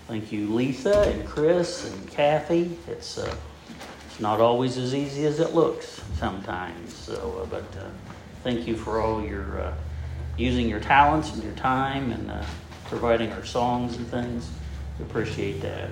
Thank you, Lisa and Chris and Kathy. It's not always as easy as it looks sometimes. So, but thank you for all your using your talents and your time and providing our songs and things. We appreciate that.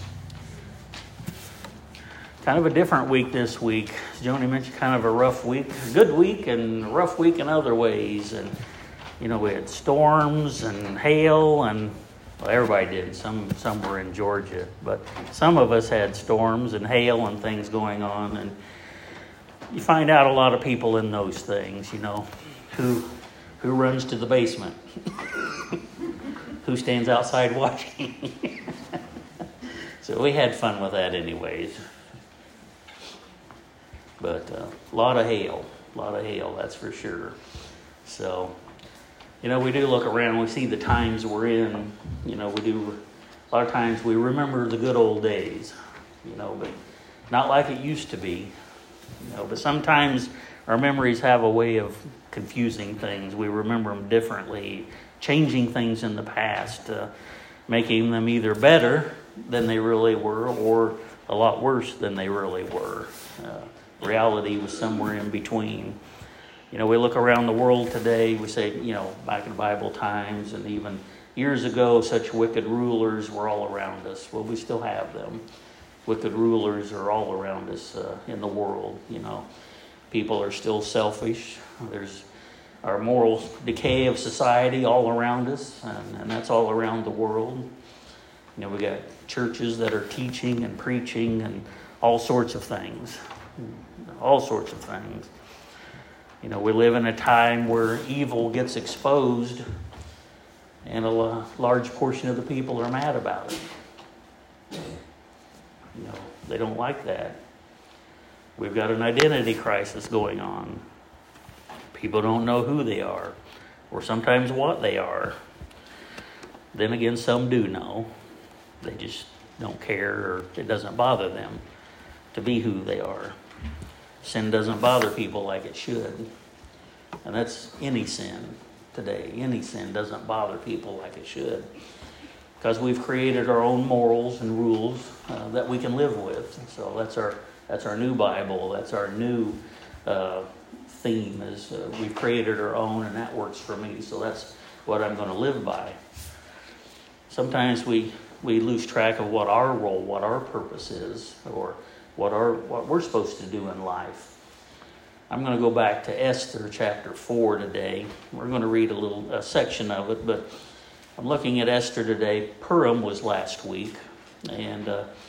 Kind of a different week this week. As Joni mentioned, kind of a rough week. A good week and a rough week in other ways. And, you know, we had storms and hail and, well, everybody did. Some were in Georgia. But some of us had storms and hail and things going on. And you find out a lot of people in those things, you know. Who runs to the basement? Who stands outside watching? So we had fun with that anyways. But a lot of hail, that's for sure. So, you know, we do look around, we see the times we're in. You know, a lot of times we remember the good old days, you know, but not like it used to be. You know, but sometimes our memories have a way of confusing things. We remember them differently, changing things in the past, making them either better than they really were or a lot worse than they really were. Reality was somewhere in between. You know, we look around the world today, we say, you know, back in Bible times and even years ago, such wicked rulers were all around us. Well, we still have them. Wicked rulers are all around us in the world, you know. People are still selfish. There's our moral decay of society all around us, and that's all around the world. You know, we got churches that are teaching and preaching and all sorts of things. You know, we live in a time where evil gets exposed and a large portion of the people are mad about it. You know, they don't like that. We've got an identity crisis going on. People don't know who they are or sometimes what they are. Then again, some do know. They just don't care or it doesn't bother them to be who they are. Sin doesn't bother people like it should. And that's any sin today. Any sin doesn't bother people like it should. Because we've created our own morals and rules that we can live with. So that's our new Bible. That's our new theme is we've created our own and that works for me. So that's what I'm going to live by. Sometimes we lose track of what our role, what our purpose is, or what we're supposed to do in life. I'm going to go back to Esther chapter 4 today. We're going to read a section of it, but I'm looking at Esther today. Purim was last week, and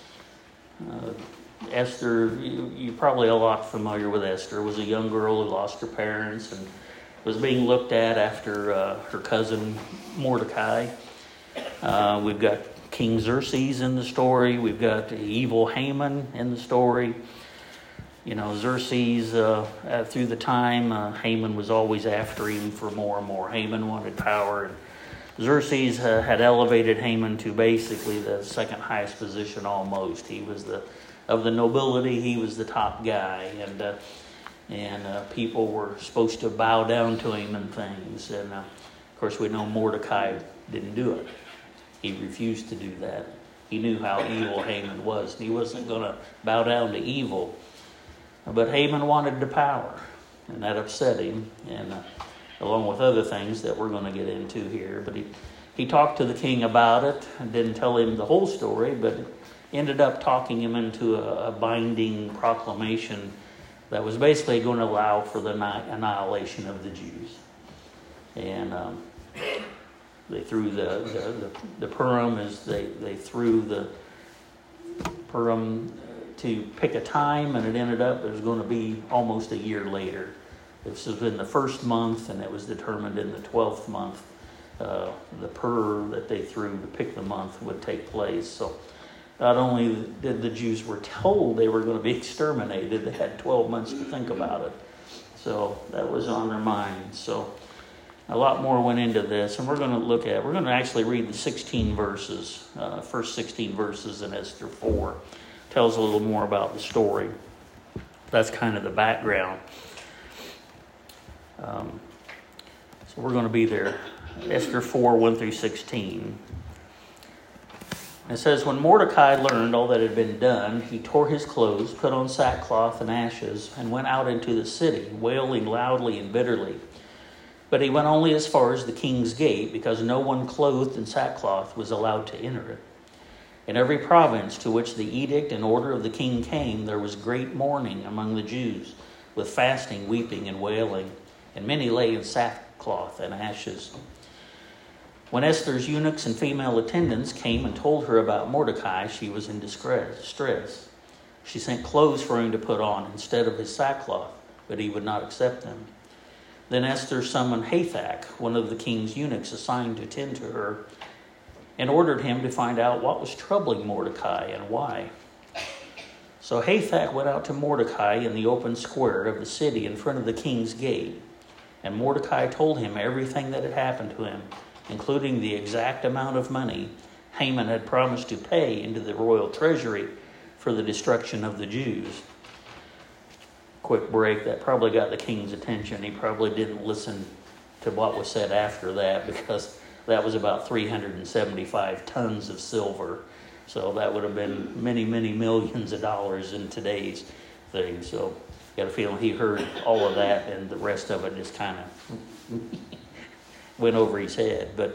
Esther, you're probably a lot familiar with Esther, was a young girl who lost her parents and was being looked at after her cousin Mordecai. We've got King Xerxes in the story. We've got the evil Haman in the story. You know, Xerxes, through the time, Haman was always after him for more and more. Haman wanted power. And Xerxes had elevated Haman to basically the second highest position almost. He was of the nobility, he was the top guy. And people were supposed to bow down to him and things. And, of course, we know Mordecai didn't do it. He refused to do that. He knew how evil Haman was. He wasn't going to bow down to evil. But Haman wanted the power, and that upset him, and along with other things that we're going to get into here. But he talked to the king about it and didn't tell him the whole story, but ended up talking him into a binding proclamation that was basically going to allow for the annihilation of the Jews. And they threw the Purim they threw the Purim to pick a time, and it ended up it was going to be almost a year later. This was in the first month, and it was determined in the 12th month. The Pur that they threw to pick the month would take place. So not only did the Jews were told they were going to be exterminated, they had 12 months to think about it. So that was on their minds. So a lot more went into this, and we're going to actually read the 16 verses, first 16 verses in Esther 4. Tells a little more about the story. That's kind of the background. So we're going to be there. Esther 4, 1 through 16. It says, when Mordecai learned all that had been done, he tore his clothes, put on sackcloth and ashes, and went out into the city, wailing loudly and bitterly. But he went only as far as the king's gate, because no one clothed in sackcloth was allowed to enter it. In every province to which the edict and order of the king came, there was great mourning among the Jews, with fasting, weeping, and wailing, and many lay in sackcloth and ashes. When Esther's eunuchs and female attendants came and told her about Mordecai, she was in distress. She sent clothes for him to put on instead of his sackcloth, but he would not accept them. Then Esther summoned Hathach, one of the king's eunuchs assigned to tend to her, and ordered him to find out what was troubling Mordecai and why. So Hathach went out to Mordecai in the open square of the city in front of the king's gate, and Mordecai told him everything that had happened to him, including the exact amount of money Haman had promised to pay into the royal treasury for the destruction of the Jews. Quick break, that probably got the king's attention. He probably didn't listen to what was said after that, because that was about 375 tons of silver. So that would have been many, many millions of dollars in today's thing. So got a feeling he heard all of that, and the rest of it just kind of went over his head. But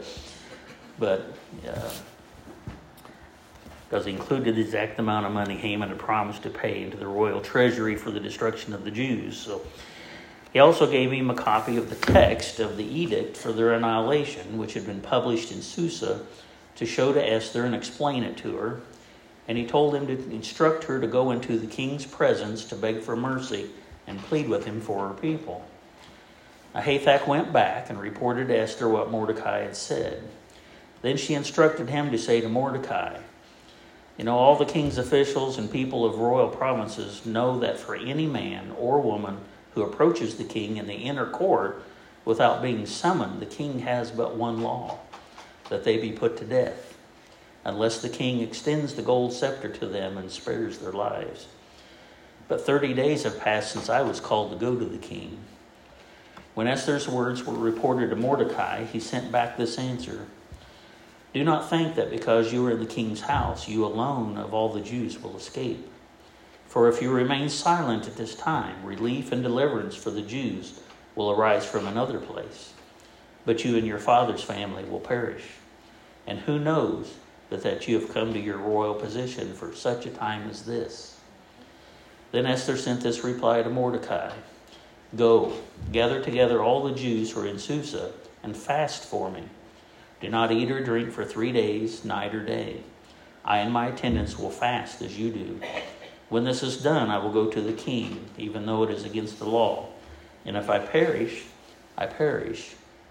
because he included the exact amount of money Haman had promised to pay into the royal treasury for the destruction of the Jews. So he also gave him a copy of the text of the edict for their annihilation, which had been published in Susa, to show to Esther and explain it to her. And he told him to instruct her to go into the king's presence to beg for mercy and plead with him for her people. Now Hathach went back and reported to Esther what Mordecai had said. Then she instructed him to say to Mordecai, all the king's officials and people of royal provinces know that for any man or woman who approaches the king in the inner court without being summoned, the king has but one law, that they be put to death, unless the king extends the gold scepter to them and spares their lives. But 30 days have passed since I was called to go to the king. When Esther's words were reported to Mordecai, he sent back this answer: do not think that because you are in the king's house, you alone of all the Jews will escape. For if you remain silent at this time, relief and deliverance for the Jews will arise from another place. But you and your father's family will perish. And who knows but that you have come to your royal position for such a time as this? Then Esther sent this reply to Mordecai: go, gather together all the Jews who are in Susa and fast for me. Do not eat or drink for 3 days, night or day. I and my attendants will fast as you do. When this is done, I will go to the king, even though it is against the law. And if I perish, I perish.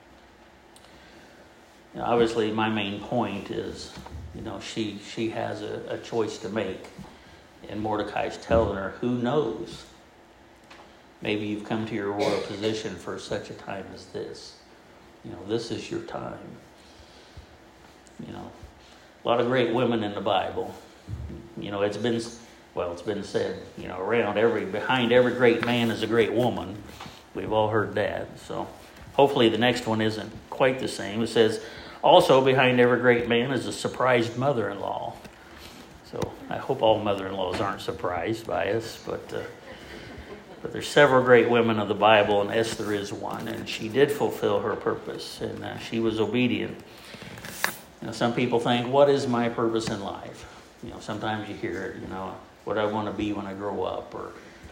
Obviously, my main point is, she has a choice to make. And Mordecai's telling her, who knows? Maybe you've come to your royal position for such a time as this. This is your time. A lot of great women in the Bible. It's been said, behind every great man is a great woman. We've all heard that. So hopefully the next one isn't quite the same. It says, also behind every great man is a surprised mother-in-law. So I hope all mother-in-laws aren't surprised by us, but there's several great women of the Bible, and Esther is one, and she did fulfill her purpose, and she was obedient. Some people think, what is my purpose in life? Sometimes you hear it, what I want to be when I grow up, or,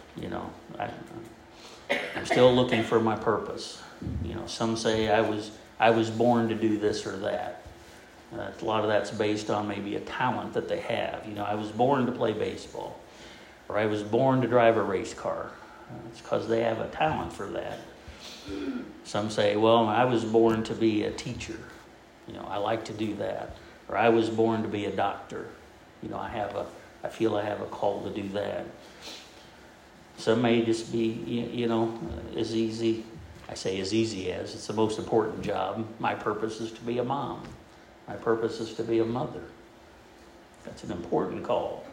I'm still looking for my purpose. Some say I was born to do this or that. A lot of that's based on maybe a talent that they have. I was born to play baseball, or I was born to drive a race car. It's because they have a talent for that. Some say, well, I was born to be a teacher. I like to do that. Or I was born to be a doctor. I feel I have a call to do that. Some may just be, as easy. I say as easy as. It's the most important job. My purpose is to be a mom. My purpose is to be a mother. That's an important call.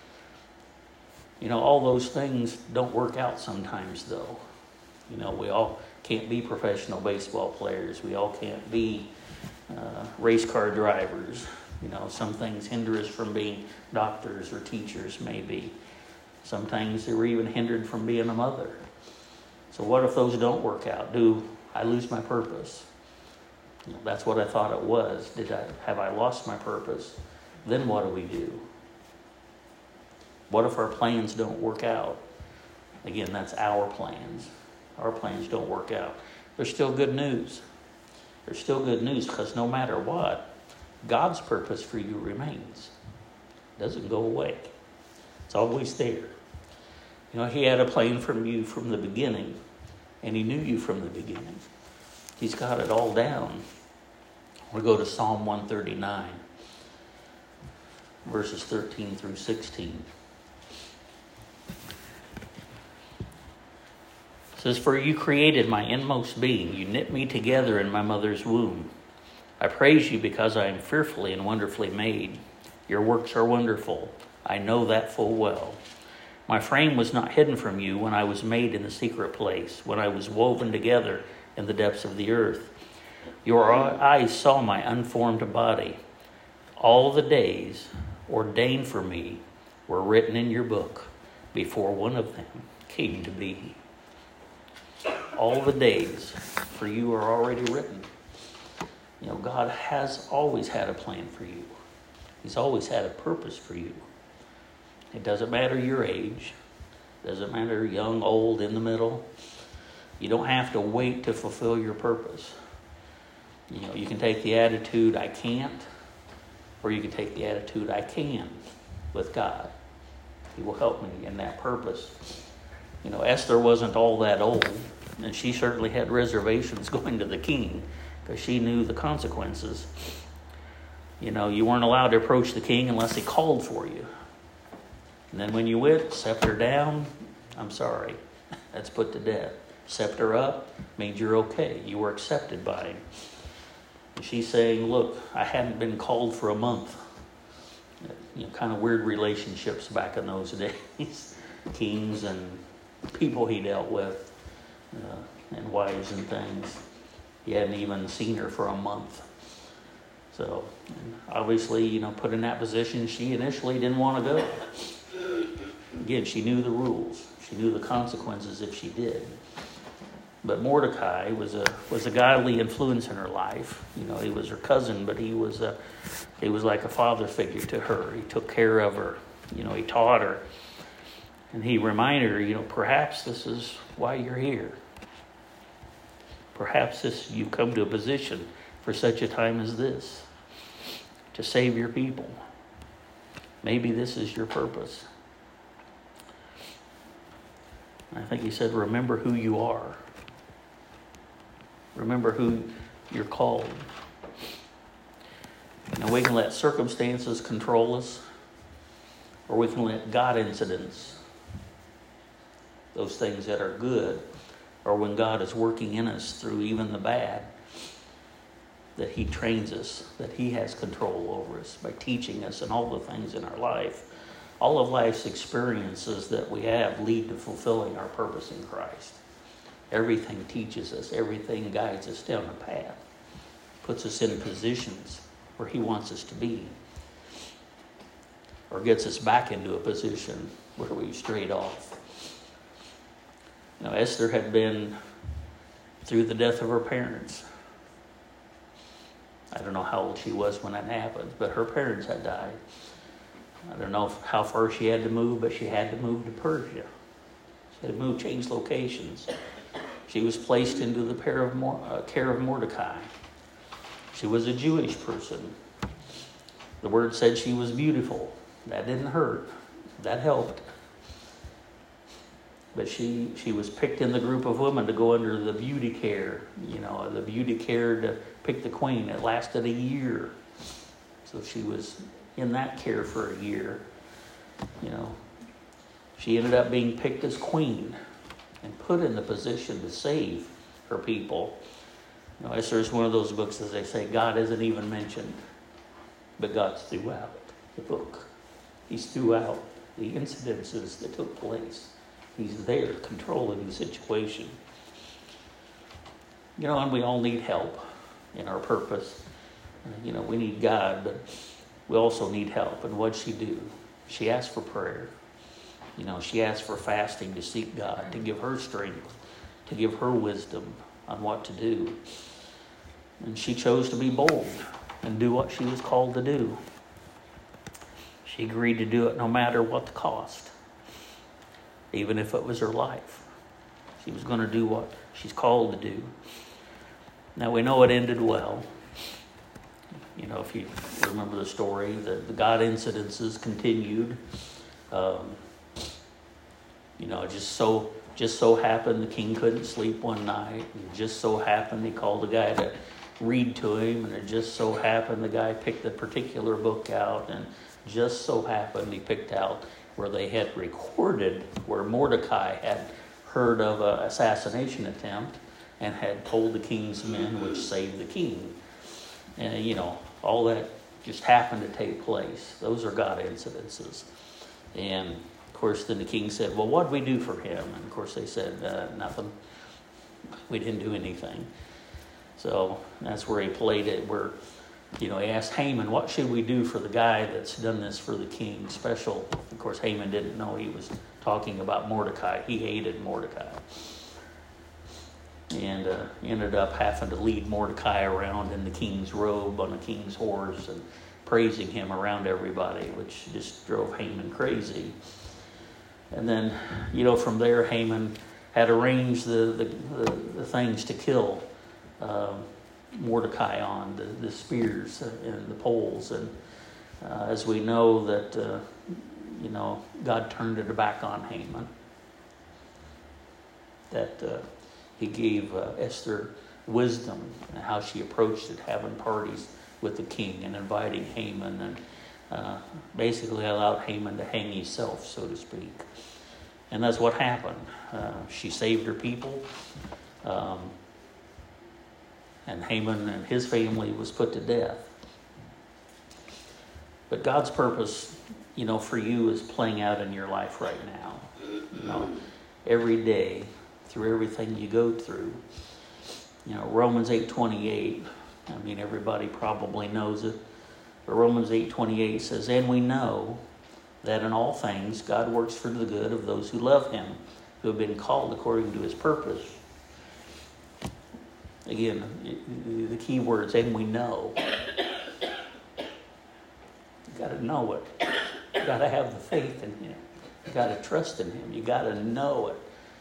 All those things don't work out sometimes, though. We all can't be professional baseball players. We all can't be race car drivers. Some things hinder us from being doctors or teachers, maybe. Some things that we're even hindered from being a mother. So what if those don't work out? Do I lose my purpose? That's what I thought it was. Have I lost my purpose? Then what do we do? What if our plans don't work out? Again, that's our plans. Our plans don't work out. There's still good news. There's still good news because no matter what, God's purpose for you remains. It doesn't go away. It's always there. He had a plan from you from the beginning, and he knew you from the beginning. He's got it all down. We'll go to Psalm 139, verses 13 through 16. It says, "For you created my inmost being. You knit me together in my mother's womb. I praise you because I am fearfully and wonderfully made. Your works are wonderful. I know that full well. My frame was not hidden from you when I was made in the secret place, when I was woven together in the depths of the earth. Your eyes saw my unformed body. All the days ordained for me were written in your book before one of them came to be." All the days for you are already written. God has always had a plan for you. He's always had a purpose for you. It doesn't matter your age. It doesn't matter young, old, in the middle. You don't have to wait to fulfill your purpose. You can take the attitude, I can't, or you can take the attitude, I can, with God. He will help me in that purpose. Esther wasn't all that old, and she certainly had reservations going to the king because she knew the consequences. You weren't allowed to approach the king unless he called for you. And then when you went, scepter down, I'm sorry, that's put to death. Scepter up means you're okay. You were accepted by him. And she's saying, look, I hadn't been called for a month. Kind of weird relationships back in those days. Kings and people he dealt with, and wives and things. He hadn't even seen her for a month. So, obviously, put in that position, she initially didn't want to go. Again, she knew the rules. She knew the consequences if she did. But Mordecai was a godly influence in her life. He was her cousin, but he was like a father figure to her. He took care of her. He taught her. And he reminded her, perhaps this is why you're here. Perhaps you've come to a position for such a time as this, to save your people. Maybe this is your purpose. I think he said, remember who you are. Remember who you're called. We can let circumstances control us, or we can let God incidents, those things that are good, or when God is working in us through even the bad, that he trains us, that he has control over us by teaching us and all the things in our life. All of life's experiences that we have lead to fulfilling our purpose in Christ. Everything teaches us. Everything guides us down a path. Puts us in positions where he wants us to be. Or gets us back into a position where we strayed off. Esther had been through the death of her parents. I don't know how old she was when that happened, but her parents had died. I don't know how far she had to move, but she had to move to Persia. She had to move, change locations. She was placed into the care of Mordecai. She was a Jewish person. The word said she was beautiful. That didn't hurt. That helped. But she was picked in the group of women to go under the beauty care. The beauty care to pick the queen. It lasted a year. So she was in that care for a year. She ended up being picked as queen and put in the position to save her people. Esther is one of those books, as they say, God isn't even mentioned, but God's throughout the book. He's throughout the incidences that took place. He's there controlling the situation. And we all need help in our purpose. We need God, but we also need help. And what'd she do? She asked for prayer. She asked for fasting to seek God, to give her strength, to give her wisdom on what to do. And she chose to be bold and do what she was called to do. She agreed to do it no matter what the cost, even if it was her life. She was going to do what she's called to do. Now we know it ended well. If you remember the story, the God incidences continued. Just so happened the king couldn't sleep one night. And just so happened he called a guy to read to him. And it just so happened the guy picked a particular book out. And just so happened he picked out where they had recorded where Mordecai had heard of an assassination attempt and had told the king's men, which saved the king. And, all that just happened to take place. Those are God incidences. And, of course, then the king said, well, what did we do for him? And, of course, they said, nothing. We didn't do anything. So that's where he played it, where, he asked Haman, what should we do for the guy that's done this for the king? Special. Of course, Haman didn't know he was talking about Mordecai. He hated Mordecai. And ended up having to lead Mordecai around in the king's robe on a king's horse and praising him around everybody, which just drove Haman crazy. And then, from there, Haman had arranged the things to kill Mordecai on, the spears and the poles. And as we know that, God turned it back on Haman. That he gave Esther wisdom and how she approached it, having parties with the king and inviting Haman, and basically allowed Haman to hang himself, so to speak. And that's what happened. She saved her people, and Haman and his family was put to death. But God's purpose, for you is playing out in your life right now. Every day, through everything you go through. Romans 8:28, everybody probably knows it, but Romans 8:28 says, and we know that in all things God works for the good of those who love him, who have been called according to his purpose. Again, the key words, and we know. You got to know it. You got to have the faith in him. You got to trust in him. You got to know it.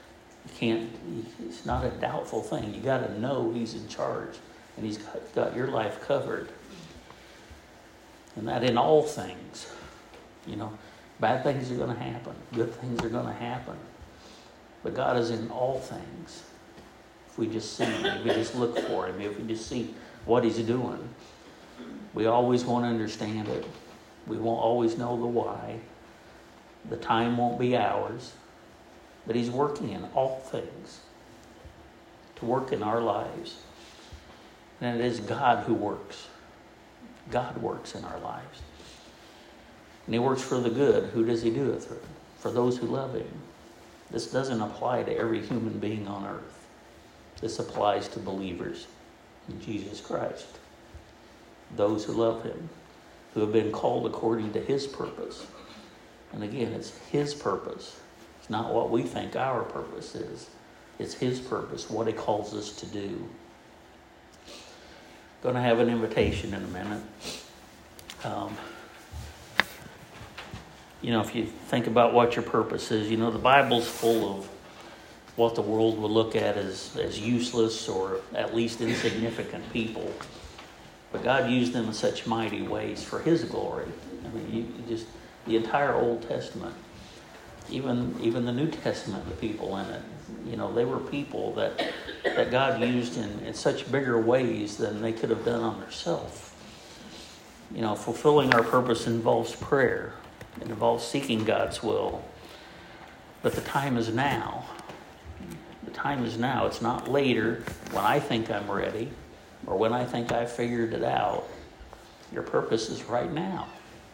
It's not a doubtful thing. You got to know he's in charge and he's got your life covered. And that in all things, bad things are going to happen. Good things are going to happen. But God is in all things. If we just see him, if we just look for him, if we just see what he's doing, we always won't understand it. We won't always know the why. The time won't be ours. But he's working in all things to work in our lives. And it is God who works. God works in our lives. And he works for the good. Who does he do it through? For those who love him. This doesn't apply to every human being on earth. This applies to believers in Jesus Christ. Those who love him, who have been called according to his purpose. And again, it's his purpose. It's not what we think our purpose is. It's his purpose, what he calls us to do. Going to have an invitation in a minute. If you think about what your purpose is, the Bible's full of what the world will look at as useless or at least insignificant people. But God used them in such mighty ways for his glory. The entire Old Testament, even the New Testament, the people in it, they were people that God used in such bigger ways than they could have done on themselves. Fulfilling our purpose involves prayer. It involves seeking God's will. But the time is now. The time is now. It's not later when I think I'm ready or when I think I figured it out. Your purpose is right now.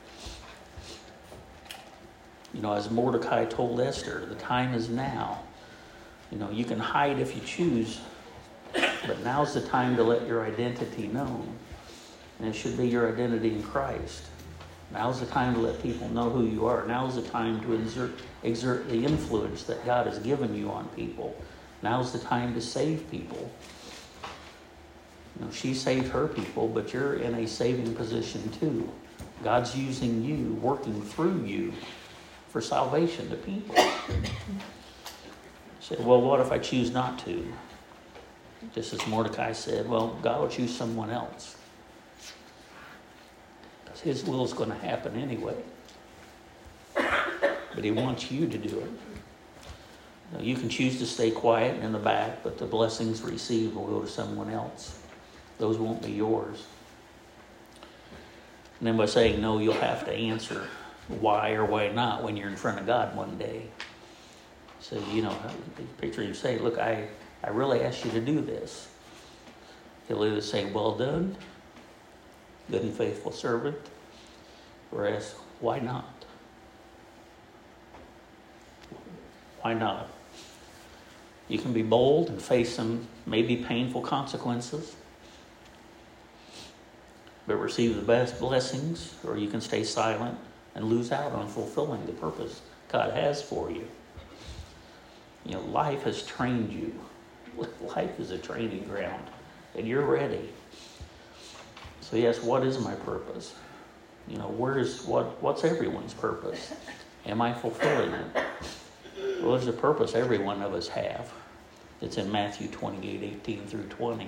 As Mordecai told Esther, the time is now. You can hide if you choose, but now's the time to let your identity known. And it should be your identity in Christ. Now's the time to let people know who you are. Now's the time to exert the influence that God has given you on people. Now's the time to save people. She saved her people, but you're in a saving position too. God's using you, working through you for salvation to people. You say, well, what if I choose not to? Just as Mordecai said, well, God will choose someone else. Because his will is going to happen anyway. But he wants you to do it. You can choose to stay quiet in the back, but the blessings received will go to someone else. Those won't be yours. And then by saying no, you'll have to answer why or why not when you're in front of God one day. So, picture you say, look, I really asked you to do this. He'll either say, well done, good and faithful servant, or ask, why not? Why not? You can be bold and face some maybe painful consequences, but receive the best blessings, or you can stay silent and lose out on fulfilling the purpose God has for you. Life has trained you. Life is a training ground, and you're ready. So yes, what is my purpose? What's everyone's purpose? Am I fulfilling it? Well, there's a purpose every one of us have. It's in Matthew 28:18 through 20.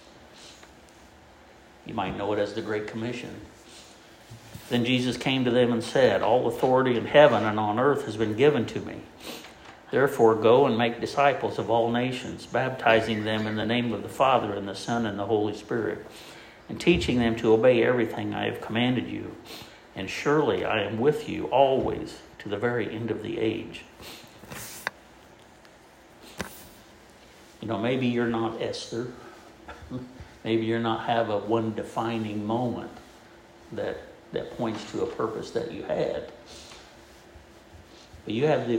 You might know it as the Great Commission. Then Jesus came to them and said, all authority in heaven and on earth has been given to me. Therefore, go and make disciples of all nations, baptizing them in the name of the Father and the Son and the Holy Spirit, and teaching them to obey everything I have commanded you. And surely I am with you always to the very end of the age. Maybe you're not Esther. Maybe you're not have a one defining moment that points to a purpose that you had. But you have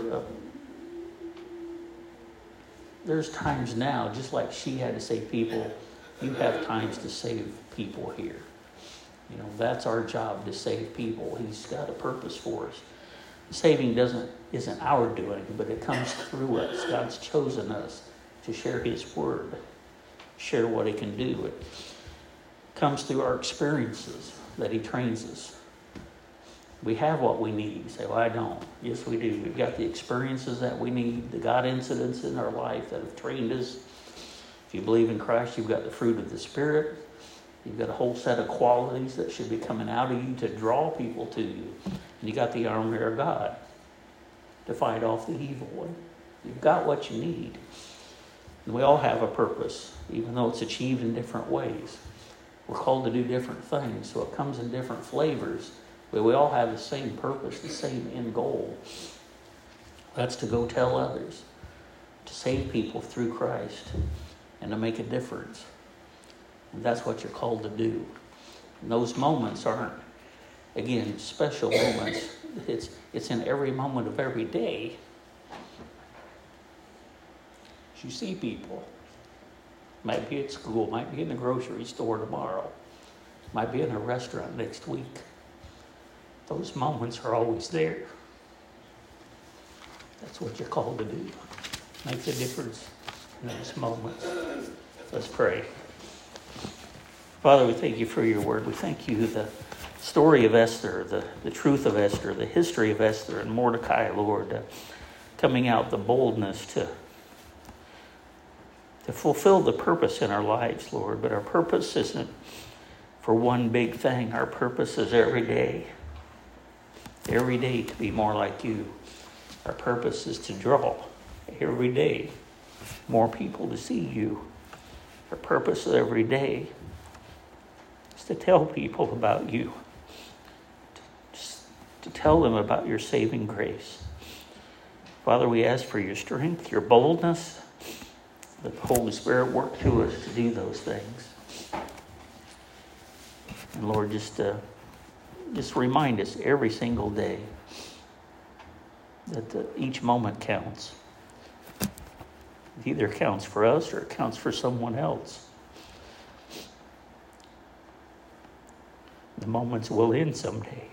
there's times now, just like she had to save people, you have times to save people here. That's our job, to save people. He's got a purpose for us. Saving isn't our doing, but it comes through us. God's chosen us to share his word, share what he can do. It comes through our experiences that he trains us. We have what we need. You say, well, I don't. Yes, we do. We've got the experiences that we need, the God incidents in our life that have trained us. If you believe in Christ, you've got the fruit of the Spirit. You've got a whole set of qualities that should be coming out of you to draw people to you. And you got the armor of God to fight off the evil one. You've got what you need. And we all have a purpose, even though it's achieved in different ways. We're called to do different things, so it comes in different flavors. But we all have the same purpose, the same end goal. That's to go tell others, to save people through Christ, and to make a difference. And that's what you're called to do. And those moments aren't, again, special moments. It's in every moment of every day. You see people. Might be at school, might be in the grocery store tomorrow, might be in a restaurant next week. Those moments are always there. That's what you're called to do. Make the difference in those moments. Let's pray. Father, we thank you for your word. We thank you the story of Esther, the truth of Esther, the history of Esther and Mordecai, Lord, coming out, the boldness to fulfill the purpose in our lives, Lord. But our purpose isn't for one big thing. Our purpose is every day to be more like you. Our purpose is to draw every day more people to see you. Our purpose every day is to tell people about you, to tell them about your saving grace. Father, we ask for your strength, your boldness, that the Holy Spirit work through us to do those things. And Lord, just remind us every single day that each moment counts. It either counts for us or it counts for someone else. The moments will end someday.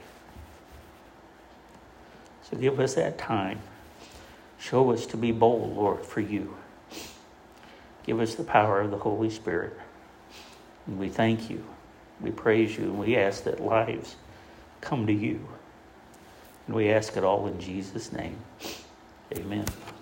So give us that time. Show us to be bold, Lord, for you. Give us the power of the Holy Spirit. And we thank you. We praise you. And we ask that lives come to you. And we ask it all in Jesus' name. Amen.